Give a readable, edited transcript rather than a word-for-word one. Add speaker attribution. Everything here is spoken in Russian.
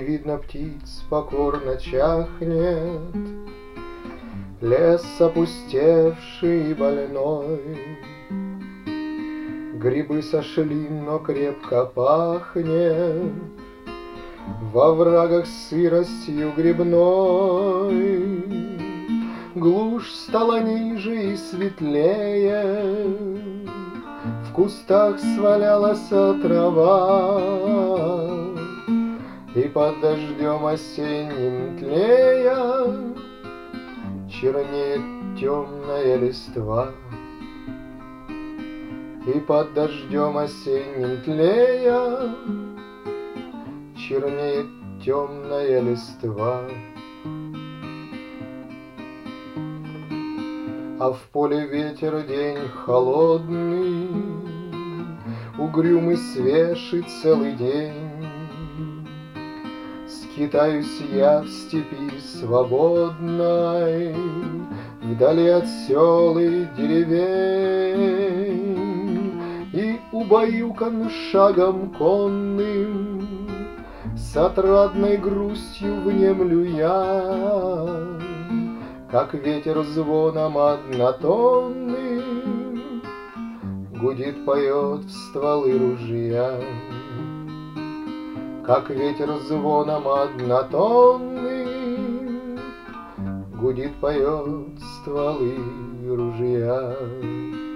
Speaker 1: видно птиц покорно чахнет. Лес опустевший и больной, грибы сошли, но крепко пахнет. Во врагах сыростью грибной глушь стала ниже и светлее. В кустах свалялась трава, и под дождем осенним тлея чернеет темная листва. И под дождем осенним тлея чернеет темная листва. А в поле ветер день холодный, угрюмый свеж и целый день. Скитаюсь я в степи свободной, вдали от сел и деревень, и убаюкан шагом конным, с отрадной грустью внемлю я, как ветер звоном однотонным гудит, поет в стволы ружья. Как ветер звоном однотонным гудит, поет стволы ружья.